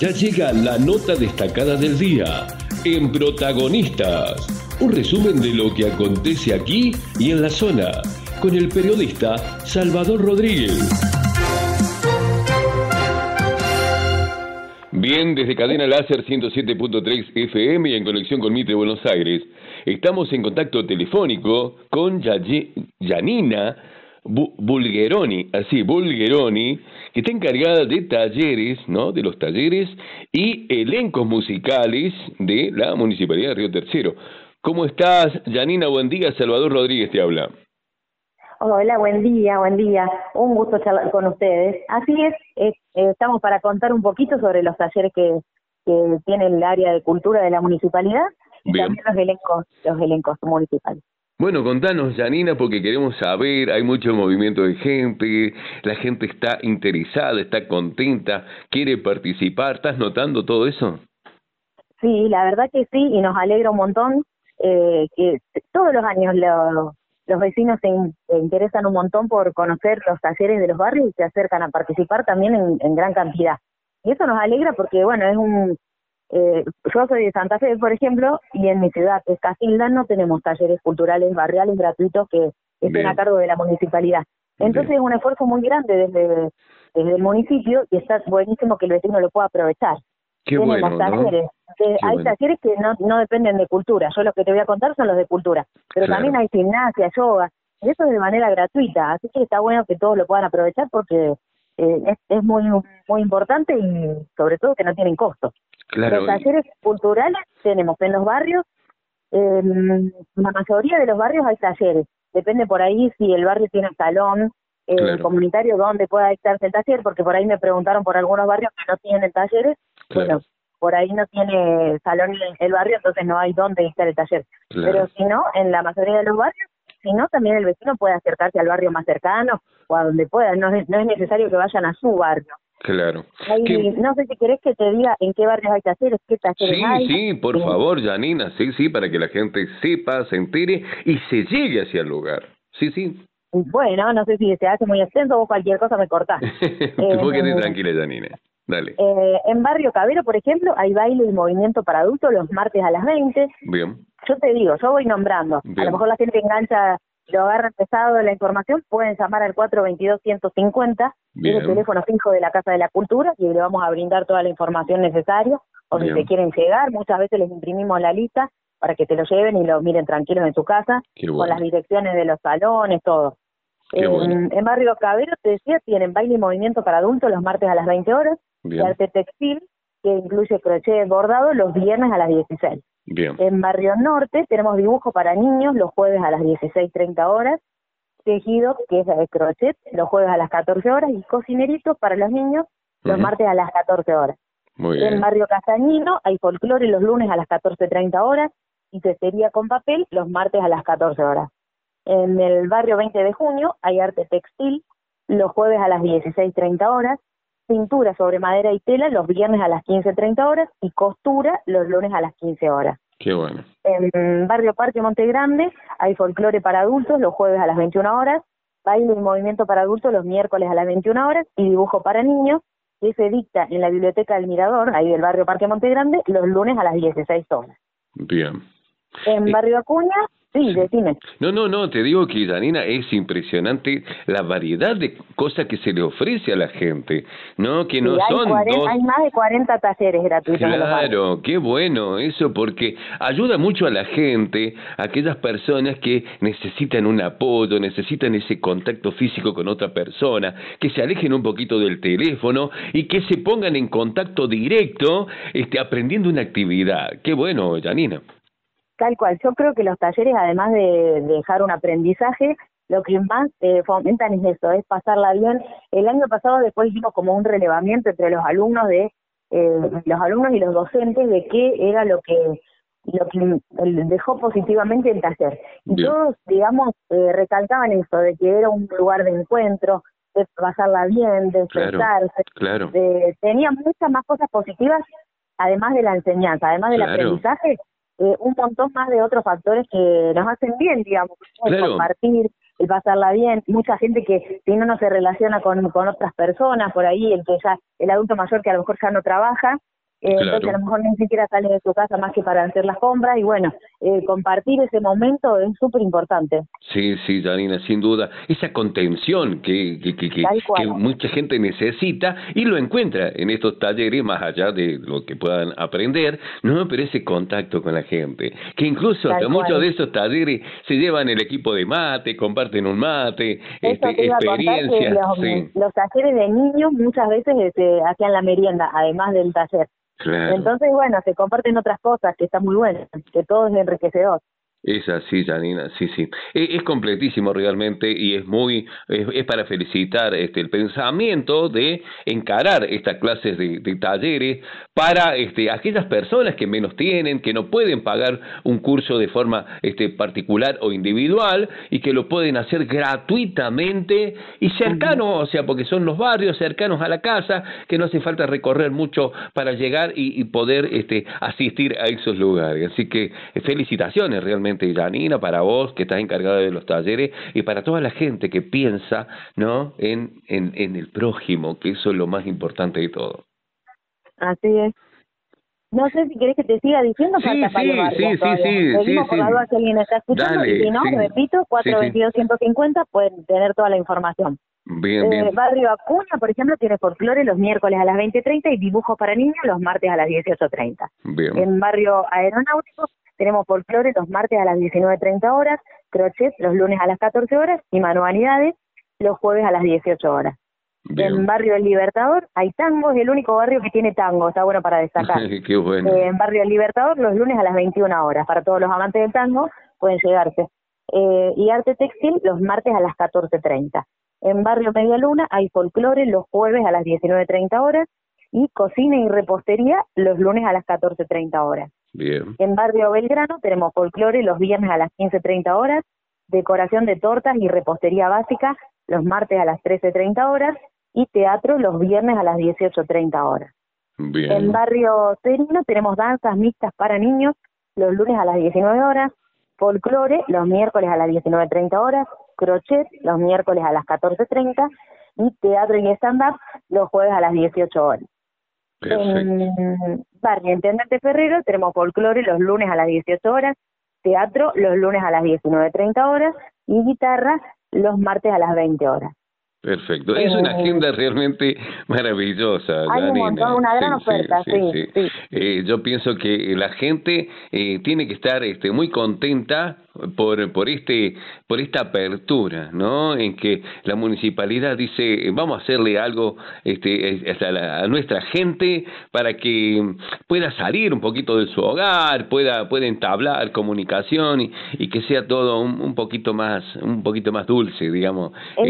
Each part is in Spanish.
Ya llega la nota destacada del día en Protagonistas. Un resumen de lo que acontece aquí y en la zona, con el periodista Salvador Rodríguez. Bien, desde Cadena Láser 107.3 FM y en conexión con Mitre Buenos Aires, estamos en contacto telefónico con Janina Bulgeroni, que está encargada de talleres, ¿no? De los talleres y elencos musicales de la Municipalidad de Río Tercero. ¿Cómo estás, Janina? Buen día, Salvador Rodríguez te habla. Hola, buen día. Un gusto charlar con ustedes. Así es, estamos para contar un poquito sobre los talleres que tiene el área de cultura de la municipalidad y Bien. también los elencos municipales. Bueno, contanos, Janina, porque queremos saber, hay mucho movimiento de gente, la gente está interesada, está contenta, quiere participar, ¿estás notando todo eso? Sí, la verdad que sí, y nos alegra un montón que todos los años los vecinos se interesan un montón por conocer los talleres de los barrios y se acercan a participar también en gran cantidad. Y eso nos alegra porque, bueno, yo soy de Santa Fe, por ejemplo, y en mi ciudad, que es Casilda, no tenemos talleres culturales barriales gratuitos que estén a cargo de la municipalidad. Entonces es un esfuerzo muy grande desde el municipio y está buenísimo que el vecino lo pueda aprovechar. Qué Tenemos bueno, talleres, ¿no? Hay talleres que no dependen de cultura. Yo los que te voy a contar son los de cultura, pero Claro. también hay gimnasia, yoga, y eso es de manera gratuita, así que está bueno que todos lo puedan aprovechar porque es muy muy importante y sobre todo que no tienen costo. Claro. Los talleres culturales tenemos en los barrios, en la mayoría de los barrios hay talleres, depende por ahí si el barrio tiene salón Claro. comunitario donde pueda dictarse el taller, porque por ahí me preguntaron por algunos barrios que no tienen talleres. Claro. Bueno, por ahí no tiene salón el barrio, entonces no hay dónde dictar el taller. Claro. Pero si no, en la mayoría de los barrios, si no, también el vecino puede acercarse al barrio más cercano o a donde pueda, no es necesario que vayan a su barrio. Claro. No sé si querés que te diga en qué barrios hay talleres, qué talleres hay. Sí, por favor, Janina, sí, para que la gente sepa, se entere y se llegue hacia el lugar. Sí. Bueno, no sé si se hace muy extenso o cualquier cosa me cortás. Vos quedate tranquila, Janina. Dale. En Barrio Cabero, por ejemplo, hay baile y movimiento para adultos los martes a las 20. Bien. Yo te digo, yo voy nombrando. Bien. A lo mejor la gente engancha, lo agarra pesado de la información, pueden llamar al 422-150, es el teléfono fijo de la Casa de la Cultura, y le vamos a brindar toda la información necesaria. O si te quieren llegar, muchas veces les imprimimos la lista para que te lo lleven y lo miren tranquilos en tu casa, con las direcciones de los salones, todo. Bueno. En Barrio Cabero, te decía, tienen baile y movimiento para adultos los martes a las 20 horas, y arte textil, que incluye crochet bordado, los viernes a las 16. Bien. En Barrio Norte tenemos dibujo para niños los jueves a las 16:30 horas, tejido, que es de crochet, los jueves a las 14 horas, y cocineritos para los niños los martes a las 14 horas. Muy bien. En Barrio Castañino hay folclore los lunes a las 14:30 horas, y cestería con papel los martes a las 14 horas. En el barrio 20 de junio hay arte textil los jueves a las 16:30 horas, pintura sobre madera y tela los viernes a las 15:30 horas y costura los lunes a las 15 horas. Qué bueno. En Barrio Parque Monte Grande hay folclore para adultos los jueves a las 21 horas, baile y movimiento para adultos los miércoles a las 21 horas y dibujo para niños que se dicta en la Biblioteca del Mirador, ahí del Barrio Parque Monte Grande, los lunes a las 16 horas. Bien. En Barrio Acuña, sí, decime. No, te digo que, Janina, es impresionante la variedad de cosas que se le ofrece a la gente, ¿no? Que no son hay más de 40 talleres gratuitos. Claro, qué bueno eso, porque ayuda mucho a la gente, a aquellas personas que necesitan un apoyo, necesitan ese contacto físico con otra persona, que se alejen un poquito del teléfono y que se pongan en contacto directo, aprendiendo una actividad. Qué bueno, Janina. Tal cual, yo creo que los talleres, además de dejar un aprendizaje, lo que más fomentan es eso, es pasarla bien. El año pasado después hicimos como un relevamiento entre los alumnos y los docentes de qué era lo que dejó positivamente el taller. Y Bien. todos, digamos, recalcaban eso, de que era un lugar de encuentro, de pasarla bien, de expresarse. Claro. Tenía muchas más cosas positivas, además de la enseñanza, además del aprendizaje. Un montón más de otros factores que nos hacen bien, digamos, el compartir, el pasarla bien, mucha gente que si no se relaciona con otras personas por ahí, el adulto mayor que a lo mejor ya no trabaja, Entonces a claro. lo mejor ni siquiera sales de tu casa más que para hacer las compras y bueno, compartir ese momento es súper importante. Sí, sí, Janina, sin duda. Esa contención Tal que cual. mucha gente necesita y lo encuentra en estos talleres, más allá de lo que puedan aprender, ¿no? Pero ese contacto con la gente, que incluso hasta Tal muchos cual. de esos talleres se llevan el equipo de mate, comparten un mate, Eso te iba a contar que experiencias, sí, los talleres de niños muchas veces hacían la merienda, además del taller. claro. Entonces, bueno, se comparten otras cosas que está muy bueno, que todo es enriquecedor. Es así, Janina, sí, sí. Es completísimo realmente y es para felicitar el pensamiento de encarar estas clases de talleres para aquellas personas que menos tienen, que no pueden pagar un curso de forma particular o individual y que lo pueden hacer gratuitamente y Ujú. cercano, o sea, porque son los barrios cercanos a la casa, que no hace falta recorrer mucho para llegar y poder asistir a esos lugares. Así que felicitaciones realmente, Janina, para vos que estás encargada de los talleres y para toda la gente que piensa, ¿no? En el prójimo, que eso es lo más importante de todo. Así es. No sé si querés que te siga diciendo, Sí, faltan varios sí, barrios sí, sí, todavía. sí, sí, Seguimos por la sí. duda si alguien está escuchando y si Dale, no, sí, repito, sí, sí. 422-150 pueden tener toda la información. Bien, bien. Barrio Acuña, por ejemplo, tiene folclore los miércoles a las 20:30 y dibujos para niños los martes a las 18:30. Bien, En Barrio Aeronáutico tenemos folclore los martes a las 19:30 horas, crochet los lunes a las 14 horas y manualidades los jueves a las 18 horas. En bien. Barrio El Libertador hay tango, es el único barrio que tiene tango, está bueno para destacar. Qué bueno. En Barrio El Libertador los lunes a las 21 horas, para todos los amantes del tango pueden llegarse. Y arte textil los martes a las 14:30. En Barrio Media Luna hay folclore los jueves a las 19:30 horas y cocina y repostería los lunes a las 14:30 horas. Bien, En Barrio Belgrano tenemos folclore los viernes a las 15:30 horas, decoración de tortas y repostería básica los martes a las 13:30 horas y teatro los viernes a las 18:30 horas. En bien. Barrio Serino tenemos danzas mixtas para niños los lunes a las 19 horas, folclore los miércoles a las 19:30 horas, crochet los miércoles a las 14:30 y teatro y stand-up los jueves a las 18 horas. Perfecto. En Barrio Intendente Ferrero tenemos folclore los lunes a las 18 horas, teatro los lunes a las 19:30 horas y guitarra los martes a las 20 horas. Perfecto. Es una Eh, agenda realmente maravillosa, Hay un montón, Janine. una Sí, gran sí, oferta, sí, sí, sí. sí. Yo pienso que la gente tiene que estar muy contenta por esta apertura, ¿no? En que la municipalidad dice, vamos a hacerle algo a nuestra gente para que pueda salir un poquito de su hogar, pueda entablar comunicación y que sea todo un poquito más dulce, digamos, Es,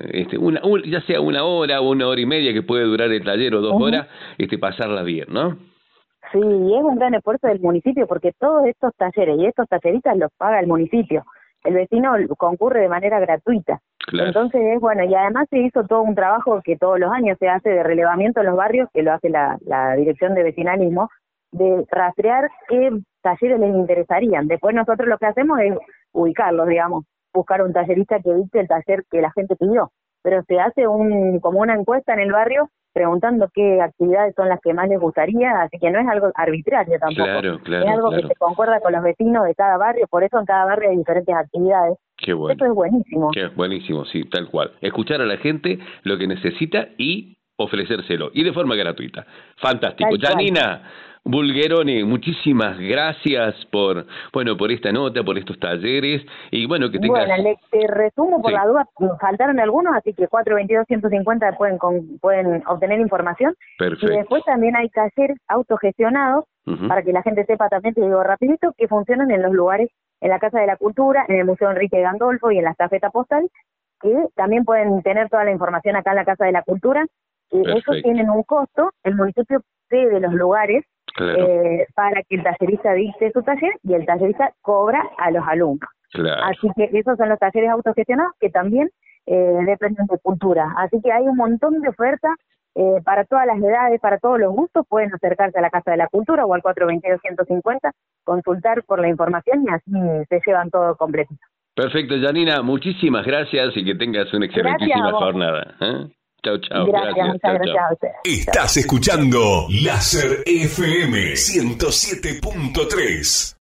ya sea una hora y media que puede durar el taller o 2 horas, pasarla bien, ¿no? sí, y es un gran esfuerzo del municipio porque todos estos talleres y estos talleristas los paga el municipio. El vecino concurre de manera gratuita. Claro, Entonces, bueno, y además se hizo todo un trabajo que todos los años se hace de relevamiento en los barrios, que lo hace la Dirección de Vecinalismo, de rastrear qué talleres les interesarían. Después nosotros lo que hacemos es ubicarlos, digamos, buscar un tallerista que dicte el taller que la gente pidió. Pero se hace como una encuesta en el barrio preguntando qué actividades son las que más les gustaría, así que no es algo arbitrario tampoco, claro, es claro, algo que claro. se concuerda con los vecinos de cada barrio, por eso en cada barrio hay diferentes actividades. Qué bueno, Eso es buenísimo, qué buenísimo, sí, tal cual. Escuchar a la gente lo que necesita y ofrecérselo, y de forma gratuita. Fantástico. tal cual. Janina Bulgheroni, muchísimas gracias por esta nota, por estos talleres, y bueno, que tengas... Bueno, te resumo por Sí, la duda, faltaron algunos, así que 422-150 pueden obtener información. Y perfecto. después también hay talleres autogestionados, Ujú. para que la gente sepa también, te digo rapidito, que funcionan en los lugares, en la Casa de la Cultura, en el Museo Enrique Gandolfo y en la Estafeta Postal, que también pueden tener toda la información acá en la Casa de la Cultura. Esos Perfecto, tienen un costo, el municipio cede los lugares claro, para que el tallerista dicte su taller y el tallerista cobra a los alumnos. claro. Así que esos son los talleres autogestionados que también dependen de cultura. Así que hay un montón de ofertas para todas las edades, para todos los gustos. Pueden acercarse a la Casa de la Cultura o al 422-150, consultar por la información y así se llevan todo completo. Perfecto, Janina, muchísimas gracias y que tengas una Gracias a excelentísima vos. jornada. ¿Eh? Chao, chao. Gracias, muchas gracias a ustedes. Estás escuchando Láser FM 107.3.